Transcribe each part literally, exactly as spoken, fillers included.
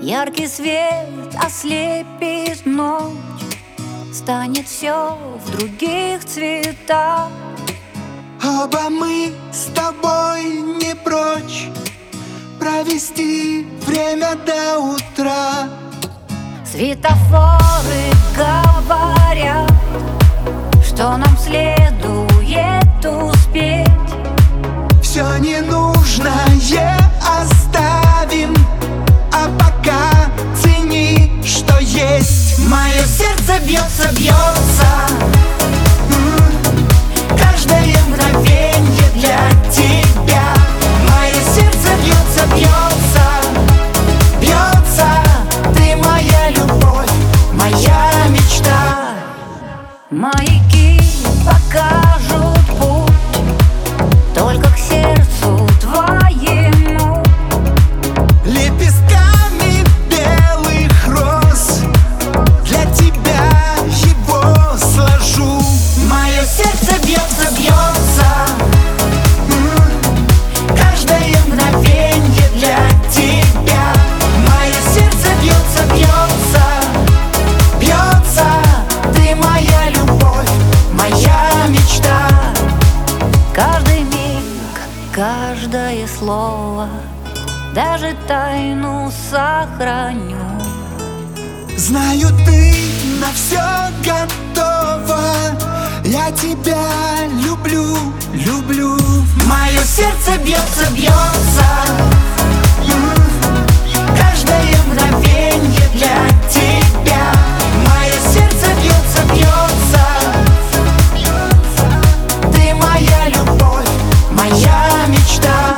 Яркий свет ослепит ночь, станет все в других цветах. Оба мы с тобой не прочь провести время до утра. Светофоры говорят, что нам следует успеть. Все ненужное оставим, а пока цени, что есть. Мое сердце бьется, бьется, каждое мгновенье для тебя. мое сердце бьется, бьется, Бьется, ты моя любовь, моя мечта. маяки покажут путь только к сердцу твоему. Лепестками белых роз для тебя его сложу. Мое сердце бьется, бьется, Каждое мгновенье для тебя. мое сердце бьется, бьется, Бьется, ты моя любовь, моя мечта. каждый миг, каждое слово, даже тайну сохраню. Знаю, ты на все готова. Я тебя люблю, люблю. Мое сердце бьется, бьется, Каждое мгновенье для тебя. мое сердце бьется, бьется, Ты моя любовь, моя мечта.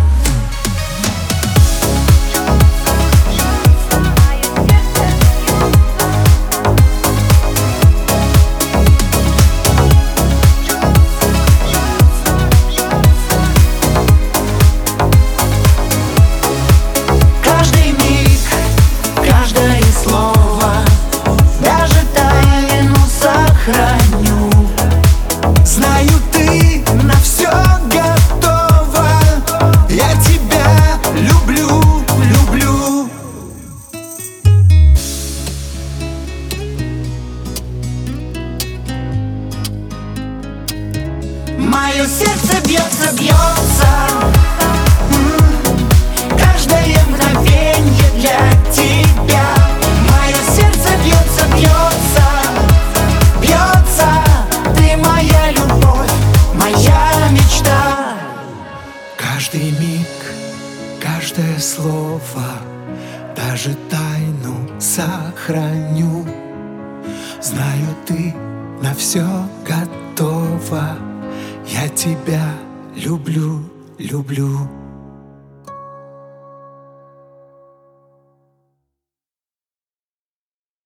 каждый миг, каждое слово, даже тайну сохраню. Знаю, ты на все готова. Я тебя люблю, люблю. Мое сердце бьется, бьется, Каждое мгновенье для тебя. мое сердце бьется, бьется, Бьется, ты моя любовь, моя мечта. Каждый миг, каждое слово, даже тайну сохраню. Знаю, ты на все готова. Я тебя люблю, люблю.